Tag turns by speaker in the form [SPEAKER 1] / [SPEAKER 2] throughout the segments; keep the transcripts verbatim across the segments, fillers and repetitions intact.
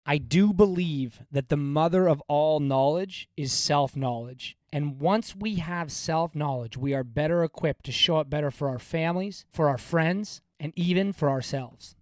[SPEAKER 1] I do believe that the mother of all knowledge is self-knowledge. And once we have self-knowledge, we are better equipped to show up better for our families, for our friends, and even for ourselves.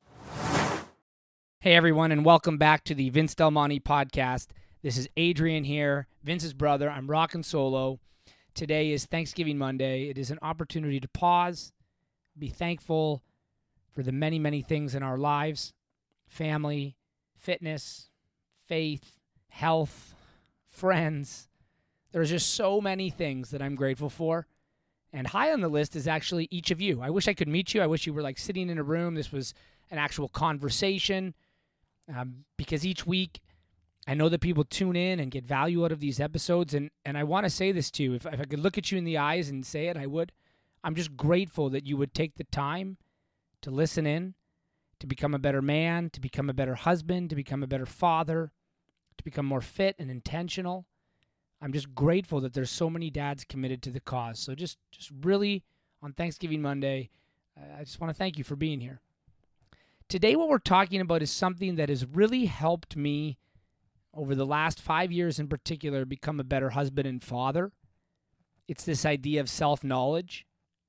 [SPEAKER 1] Hey everyone, and welcome back to the Vince Del Monte podcast. This is Adrian here, Vince's brother. I'm rocking solo. Today is Thanksgiving Monday. It is an opportunity to pause, be thankful for the many, many things in our lives, family, fitness, faith, health, friends. There's just so many things that I'm grateful for. And high on the list is actually each of you. I wish I could meet you. I wish you were like sitting in a room. This was an actual conversation. Um, because each week, I know that people tune in and get value out of these episodes. And, and I want to say this to you. If, if I could look at you in the eyes and say it, I would. I'm just grateful that you would take the time to listen in, to become a better man, to become a better husband, to become a better father, to become more fit and intentional. I'm just grateful that there's so many dads committed to the cause. So just, just really, on Thanksgiving Monday, I just want to thank you for being here. Today, what we're talking about is something that has really helped me over the last five years in particular become a better husband and father. It's this idea of self-knowledge.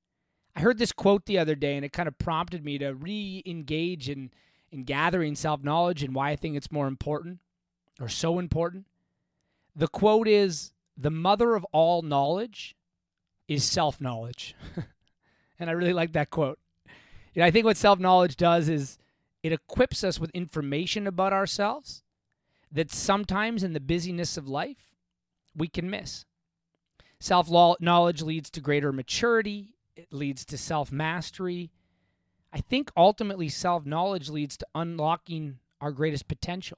[SPEAKER 1] I heard this quote the other day, and it kind of prompted me to re-engage in, in gathering self-knowledge and why I think it's more important, or so important. The quote is, "The mother of all knowledge is self-knowledge." And I really like that quote. You know, I think what self-knowledge does is it equips us with information about ourselves that sometimes in the busyness of life we can miss. Self-knowledge leads to greater maturity. It leads to self-mastery. I think ultimately self-knowledge leads to unlocking our greatest potential.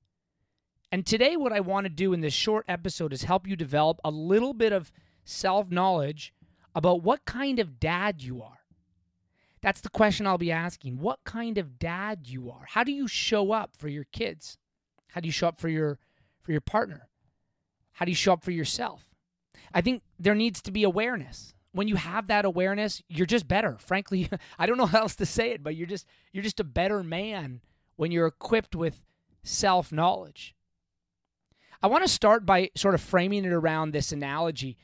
[SPEAKER 1] And today what I want to do in this short episode is help you develop a little bit of self-knowledge about what kind of dad you are. That's the question I'll be asking. What kind of dad you are? How do you show up for your kids? How do you show up for your for your partner? How do you show up for yourself? I think there needs to be awareness. When you have that awareness, you're just better. Frankly, I don't know how else to say it, but you're just you're just a better man when you're equipped with self-knowledge. I want to start by sort of framing it around this analogy.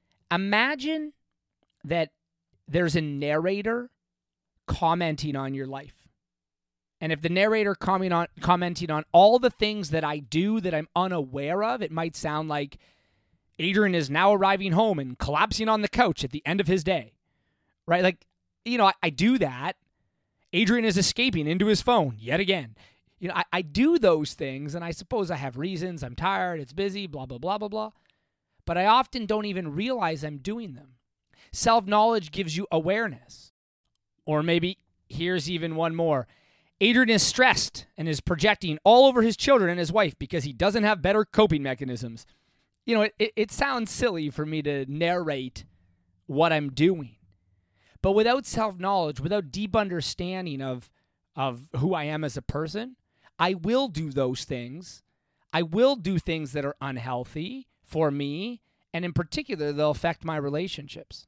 [SPEAKER 1] Imagine that there's a narrator commenting on your life. And if the narrator comment on, commenting on all the things that I do that I'm unaware of, it might sound like Adrian is now arriving home and collapsing on the couch at the end of his day, right? Like, you know, I, I do that. Adrian is escaping into his phone yet again. You know, I, I do those things, and I suppose I have reasons. I'm tired, it's busy, blah, blah, blah, blah, blah. But I often don't even realize I'm doing them. Self-knowledge gives you awareness. Or maybe here's even one more. Adrian is stressed and is projecting all over his children and his wife because he doesn't have better coping mechanisms. You know, it, it, it sounds silly for me to narrate what I'm doing. But without self-knowledge, without deep understanding of, of who I am as a person, I will do those things. I will do things that are unhealthy for me, and in particular, they'll affect my relationships.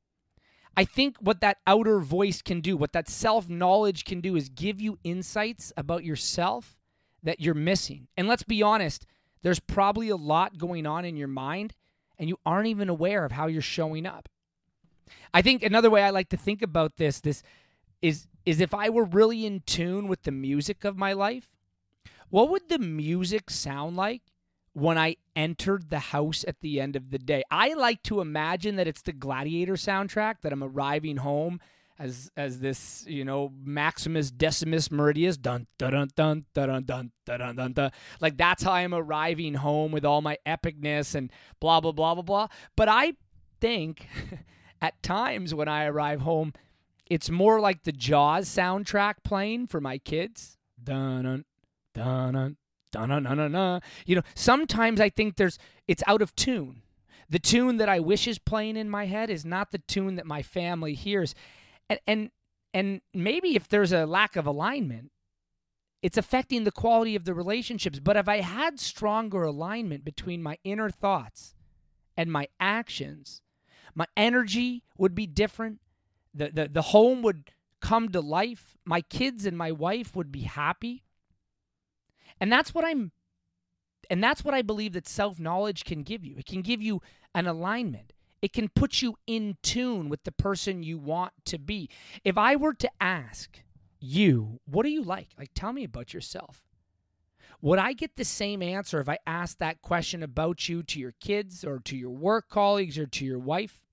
[SPEAKER 1] I think what that outer voice can do, what that self-knowledge can do is give you insights about yourself that you're missing. And let's be honest, there's probably a lot going on in your mind, and you aren't even aware of how you're showing up. I think another way I like to think about this, this is, is if I were really in tune with the music of my life, what would the music sound like when I entered the house at the end of the day? I like to imagine that it's the Gladiator soundtrack, that I'm arriving home as as this, you know, Maximus Decimus Meridius, dun dun dun dun dun dun dun dun dun dun. Like that's how I'm arriving home with all my epicness and blah blah blah blah blah. But I think at times when I arrive home, it's more like the Jaws soundtrack playing for my kids. Dun dun dun dun. Da-na-na-na-na. You know, sometimes I think there's it's out of tune. The tune that I wish is playing in my head is not the tune that my family hears. And and and maybe if there's a lack of alignment, it's affecting the quality of the relationships. But if I had stronger alignment between my inner thoughts and my actions, my energy would be different. The the, the home would come to life. My kids and my wife would be happy. And that's what I'm and that's what I believe that self-knowledge can give you. It can give you an alignment. It can put you in tune with the person you want to be. If I were to ask you, what do you like? Like, tell me about yourself. Would I get the same answer if I asked that question about you to your kids or to your work colleagues or to your wife?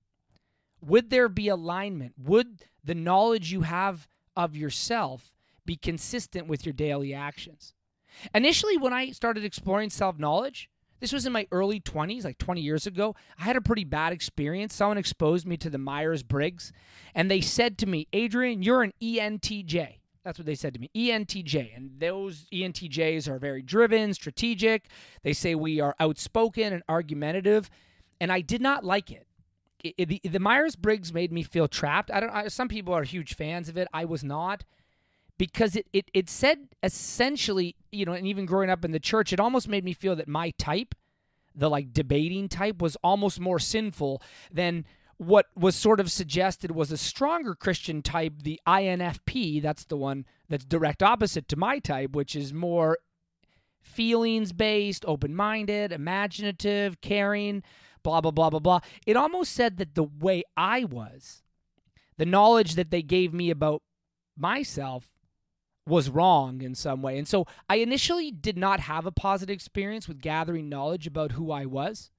[SPEAKER 1] Would there be alignment? Would the knowledge you have of yourself be consistent with your daily actions? Initially, when I started exploring self-knowledge, this was in my early twenties, like twenty years ago, I had a pretty bad experience. Someone exposed me to the Myers-Briggs, and they said to me, Adrian, you're an E N T J. That's what they said to me, E N T J. And those E N T Js are very driven, strategic. They say we are outspoken and argumentative, and I did not like it. it, it the, the Myers-Briggs made me feel trapped. I don't. I, some people are huge fans of it. I was not. Because it, it it said essentially, you know, and even growing up in the church, it almost made me feel that my type, the like debating type, was almost more sinful than what was sort of suggested was a stronger Christian type, the I N F P. That's the one that's direct opposite to my type, which is more feelings-based, open-minded, imaginative, caring, blah, blah, blah, blah, blah. It almost said that the way I was, the knowledge that they gave me about myself, was wrong in some way. And so I initially did not have a positive experience with gathering knowledge about who I was.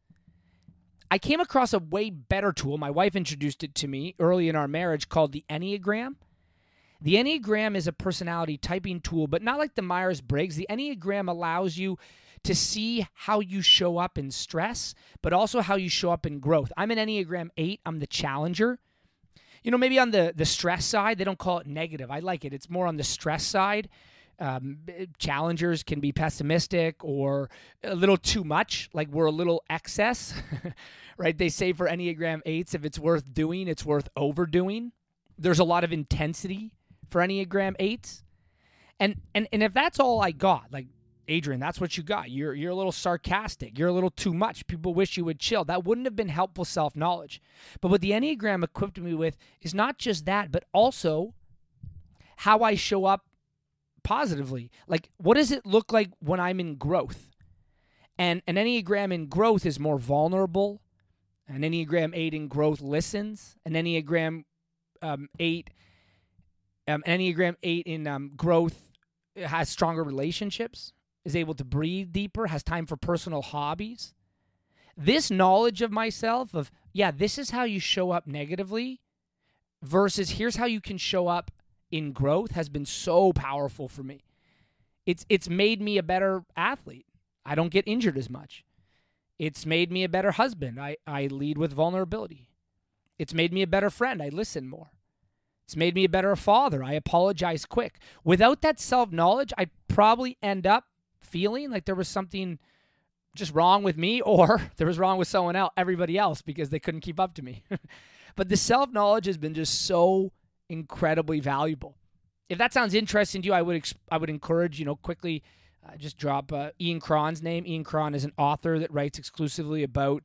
[SPEAKER 1] I came across a way better tool. My wife introduced it to me early in our marriage called the Enneagram. The Enneagram is a personality typing tool, but not like the Myers-Briggs. The Enneagram allows you to see how you show up in stress, but also how you show up in growth. I'm an Enneagram eight. I'm the challenger. You know, maybe on the, the stress side, they don't call it negative. I like it. It's more on the stress side. Um, challengers can be pessimistic or a little too much, like we're a little excess, right? They say for Enneagram eights, if it's worth doing, it's worth overdoing. There's a lot of intensity for Enneagram eights. And, and, and if that's all I got, like, Adrian, that's what you got. You're you're a little sarcastic. You're a little too much. People wish you would chill. That wouldn't have been helpful self-knowledge. But what the Enneagram equipped me with is not just that, but also how I show up positively. Like, what does it look like when I'm in growth? And an Enneagram in growth is more vulnerable. An Enneagram eight in growth listens. An Enneagram um, eight, um, an Enneagram eight in um, growth has stronger relationships, is able to breathe deeper, has time for personal hobbies. This knowledge of myself of, yeah, this is how you show up negatively versus here's how you can show up in growth has been so powerful for me. It's it's made me a better athlete. I don't get injured as much. It's made me a better husband. I, I lead with vulnerability. It's made me a better friend. I listen more. It's made me a better father. I apologize quick. Without that self-knowledge, I'd probably end up feeling like there was something just wrong with me or there was wrong with someone else, everybody else, because they couldn't keep up to me. But the self-knowledge has been just so incredibly valuable. If that sounds interesting to you, I would ex- I would encourage, you know, quickly uh, just drop uh, Ian Cron's name. Ian Cron is an author that writes exclusively about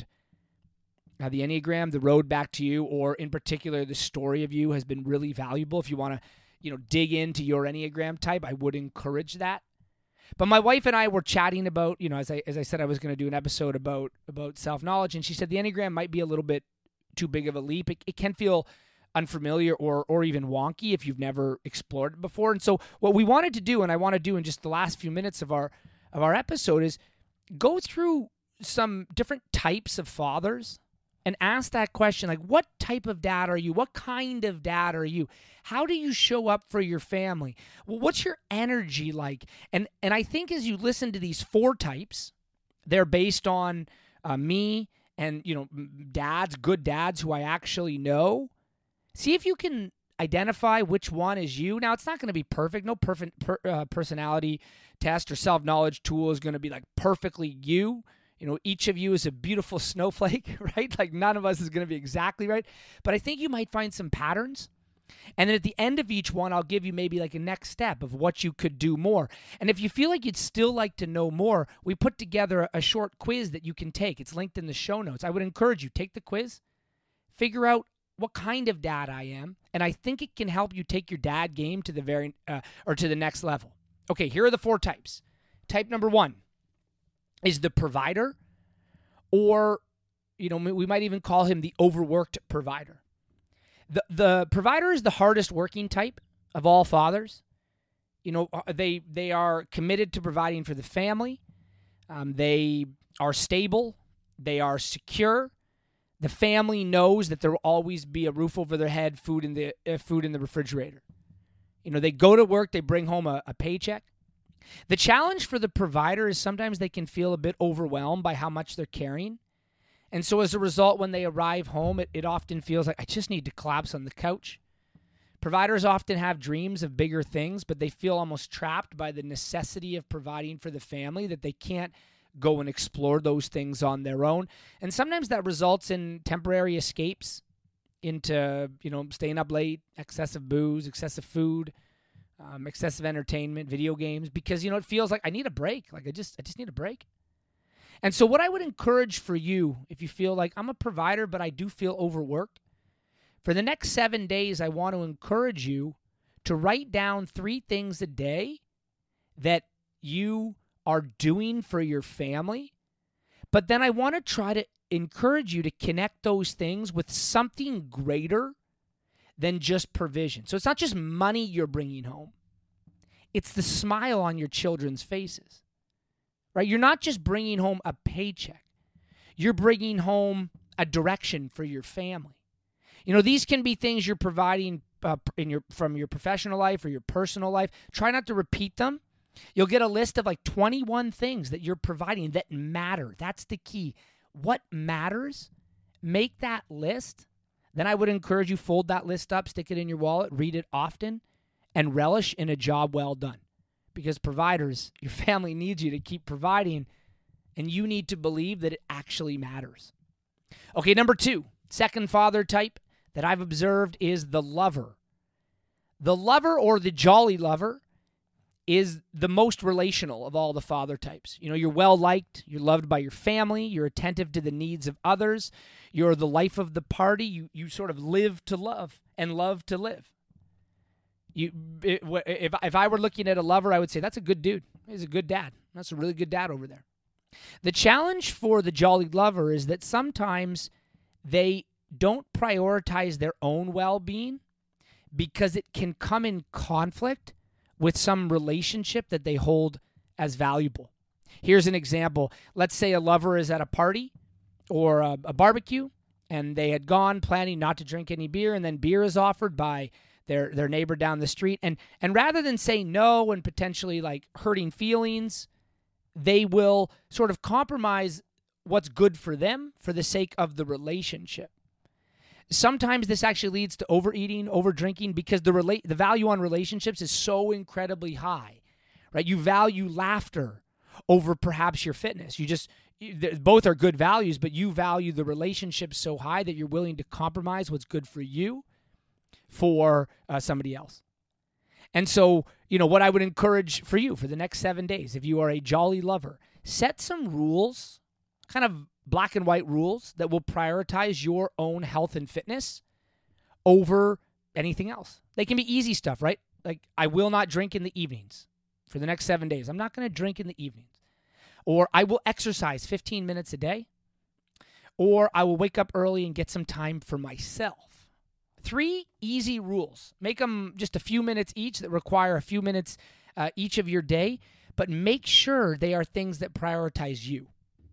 [SPEAKER 1] uh, the Enneagram, the road back to you, or in particular, the story of you has been really valuable. If you want to, you know, dig into your Enneagram type, I would encourage that. But my wife and I were chatting about, you know, as I as I said, I was going to do an episode about about self-knowledge, and she said the Enneagram might be a little bit too big of a leap. It, it can feel unfamiliar or or even wonky if you've never explored it before. And so what we wanted to do, and I want to do in just the last few minutes of our of our episode, is go through some different types of fathers and ask that question, like, what type of dad are you? What kind of dad are you? How do you show up for your family? Well, what's your energy like? And and I think as you listen to these four types, they're based on uh, me and, you know, dads, good dads who I actually know. See if you can identify which one is you. Now, it's not going to be perfect. No perfect per, uh, personality test or self-knowledge tool is going to be like perfectly you. You know, each of you is a beautiful snowflake, right? Like none of us is going to be exactly right. But I think you might find some patterns. And then at the end of each one, I'll give you maybe like a next step of what you could do more. And if you feel like you'd still like to know more, we put together a short quiz that you can take. It's linked in the show notes. I would encourage you, take the quiz, figure out what kind of dad I am, and I think it can help you take your dad game to the very uh, or to the next level. Okay, here are the four types. type number one is the provider, or, you know, we might even call him the overworked provider. The, the provider is the hardest working type of all fathers. You know, they they are committed to providing for the family. Um, they are stable. They are secure. The family knows that there will always be a roof over their head, food in the uh, food in the refrigerator. You know, they go to work, they bring home a, a paycheck. The challenge for the provider is sometimes they can feel a bit overwhelmed by how much they're carrying. And so as a result, when they arrive home, it, it often feels like, I just need to collapse on the couch. Providers often have dreams of bigger things, but they feel almost trapped by the necessity of providing for the family, that they can't go and explore those things on their own. And sometimes that results in temporary escapes into, you know, staying up late, excessive booze, excessive food, um, excessive entertainment, video games, because, you know, it feels like I need a break. Like I just, I just need a break. And so what I would encourage for you, if you feel like I'm a provider, but I do feel overworked, for the next seven days, I want to encourage you to write down three things a day that you are doing for your family. But then I want to try to encourage you to connect those things with something greater than just provision. So it's not just money you're bringing home. It's the smile on your children's faces, right? You're not just bringing home a paycheck. You're bringing home a direction for your family. You know, these can be things you're providing uh, in your from your professional life or your personal life. Try not to repeat them. You'll get a list of like twenty-one things that you're providing that matter. That's the key. What matters? Make that list. Then I would encourage you, fold that list up, stick it in your wallet, read it often, and relish in a job well done. Because providers, your family needs you to keep providing, and you need to believe that it actually matters. Okay, number two, second father type that I've observed is the lover. The lover, or the jolly lover, is the most relational of all the father types. You know, you're well-liked, you're loved by your family, you're attentive to the needs of others, you're the life of the party, you you sort of live to love and love to live. You, if, if I were looking at a lover, I would say, that's a good dude. He's a good dad. That's a really good dad over there. The challenge for the jolly lover is that sometimes they don't prioritize their own well-being because it can come in conflict with some relationship that they hold as valuable. Here's an example. Let's say a lover is at a party or a, a barbecue, and they had gone planning not to drink any beer, and then beer is offered by their their neighbor down the street. And and rather than say no and potentially like hurting feelings, they will sort of compromise what's good for them for the sake of the relationship. Sometimes this actually leads to overeating, overdrinking, because the relate the value on relationships is so incredibly high, right? You value laughter over perhaps your fitness. You just, you, both are good values, but you value the relationship so high that you're willing to compromise what's good for you for uh, somebody else. And so, you know, what I would encourage for you for the next seven days, if you are a jolly lover, set some rules, kind of black and white rules that will prioritize your own health and fitness over anything else. They can be easy stuff, right? Like, I will not drink in the evenings for the next seven days. I'm not going to drink in the evenings. Or I will exercise fifteen minutes a day. Or I will wake up early and get some time for myself. Three easy rules. Make them just a few minutes each that require a few minutes uh, each of your day, but make sure they are things that prioritize you.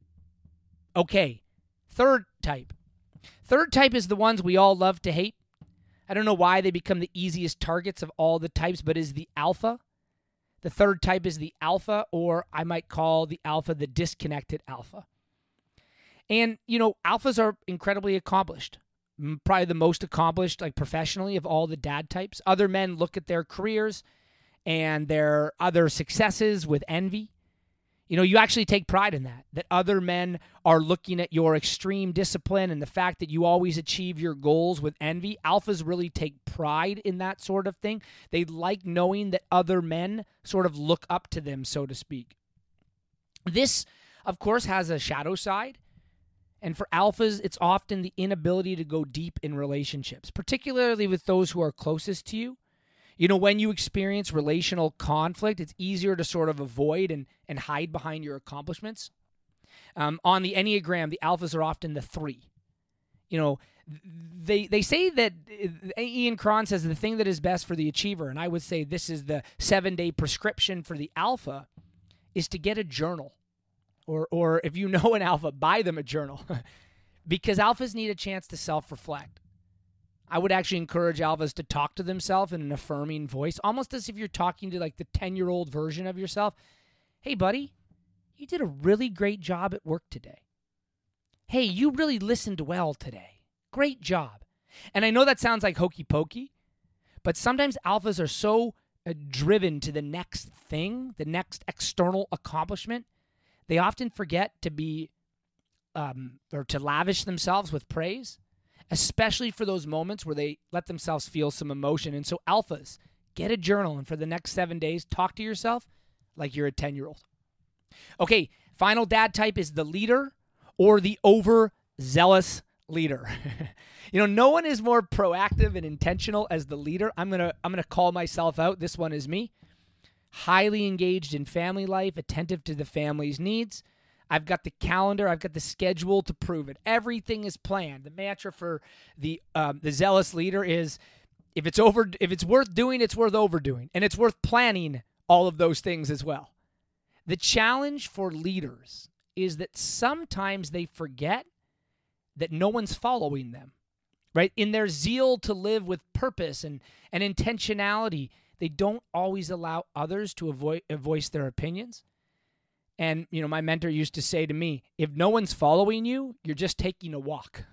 [SPEAKER 1] Okay, third type. Third type is the ones we all love to hate. I don't know why they become the easiest targets of all the types, but is the alpha. The third type is the alpha, or I might call the alpha the disconnected alpha. And, you know, alphas are incredibly accomplished. Probably the most accomplished, like professionally, of all the dad types. Other men look at their careers and their other successes with envy. You know, you actually take pride in that, that other men are looking at your extreme discipline and the fact that you always achieve your goals with envy. Alphas really take pride in that sort of thing. They like knowing that other men sort of look up to them, so to speak. This, of course, has a shadow side. And for alphas, it's often the inability to go deep in relationships, particularly with those who are closest to you. You know, when you experience relational conflict, it's easier to sort of avoid and, and hide behind your accomplishments. Um, on the Enneagram, the alphas are often the three. You know, they they say that, Ian Cron says the thing that is best for the achiever, and I would say this is the seven-day prescription for the alpha, is to get a journal. Or, or if you know an alpha, buy them a journal. Because alphas need a chance to self-reflect. I would actually encourage alphas to talk to themselves in an affirming voice, almost as if you're talking to like the ten-year-old version of yourself. Hey, buddy, you did a really great job at work today. Hey, you really listened well today. Great job. And I know that sounds like hokey pokey, but sometimes alphas are so uh, driven to the next thing, the next external accomplishment, they often forget to be um, or to lavish themselves with praise, especially for those moments where they let themselves feel some emotion. And so alphas, get a journal, and for the next seven days, talk to yourself like you're a ten-year-old. Okay, final dad type is the leader or the overzealous leader. You know, no one is more proactive and intentional as the leader. I'm going to I'm going to call myself out. This one is me. Highly engaged in family life, attentive to the family's needs. I've got the calendar. I've got the schedule to prove it. Everything is planned. The mantra for the um, the zealous leader is, if it's over, if it's worth doing, it's worth overdoing, and it's worth planning all of those things as well. The challenge for leaders is that sometimes they forget that no one's following them, right? In their zeal to live with purpose and, and intentionality, they don't always allow others to avoid, voice their opinions. And, you know, my mentor used to say to me, if no one's following you, you're just taking a walk,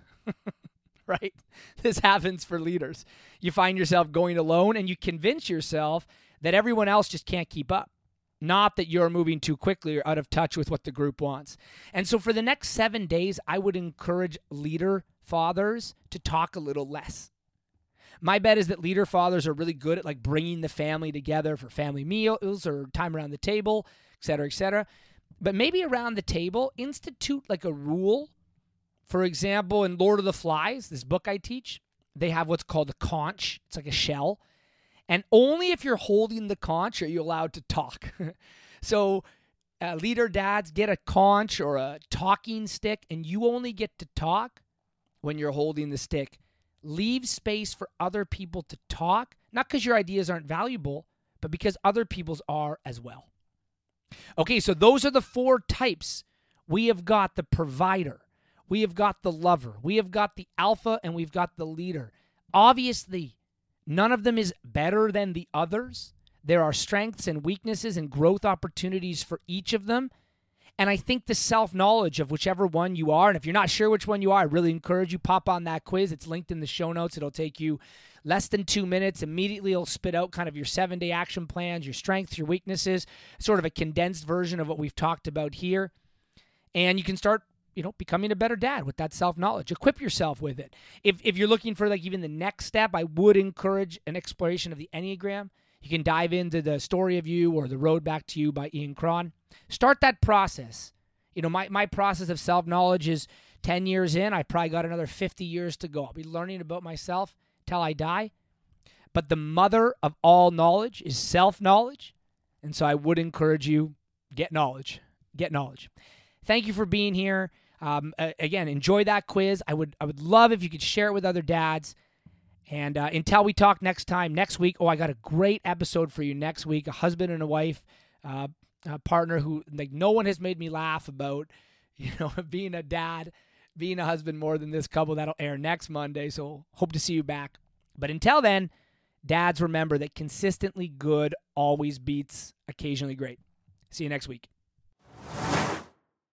[SPEAKER 1] right? This happens for leaders. You find yourself going alone and you convince yourself that everyone else just can't keep up. Not that you're moving too quickly or out of touch with what the group wants. And so for the next seven days, I would encourage leader fathers to talk a little less. My bet is that leader fathers are really good at like bringing the family together for family meals or time around the table, et cetera, et cetera. But maybe around the table, institute like a rule. For example, in Lord of the Flies, this book I teach, they have what's called a conch. It's like a shell. And only if you're holding the conch are you allowed to talk. So uh, leader dads, get a conch or a talking stick, and you only get to talk when you're holding the stick. Leave space for other people to talk, not because your ideas aren't valuable, but because other people's are as well. Okay, so those are the four types. We have got the provider. We have got the lover. We have got the alpha, and we've got the leader. Obviously, none of them is better than the others. There are strengths and weaknesses and growth opportunities for each of them. And I think the self-knowledge of whichever one you are, and if you're not sure which one you are, I really encourage you, pop on that quiz. It's linked in the show notes. It'll take you less than two minutes. Immediately, it'll spit out kind of your seven-day action plans, your strengths, your weaknesses, sort of a condensed version of what we've talked about here. And you can start, you know, becoming a better dad with that self-knowledge. Equip yourself with it. If if you're looking for like even the next step, I would encourage an exploration of the Enneagram. You can dive into the Story of You or The Road Back to You by Ian Cron. Start that process. You know, my, my process of self-knowledge is ten years in. I probably got another fifty years to go. I'll be learning about myself till I die. But the mother of all knowledge is self-knowledge. And so I would encourage you, get knowledge. Get knowledge. Thank you for being here. Um, again, enjoy that quiz. I would I would love if you could share it with other dads. And uh, until we talk next time, next week, oh, I got a great episode for you next week. A husband and a wife, uh, a partner who, like, no one has made me laugh about, you know, being a dad, being a husband more than this couple. That'll air next Monday, so hope to see you back. But until then, dads, remember that consistently good always beats occasionally great. See you next week.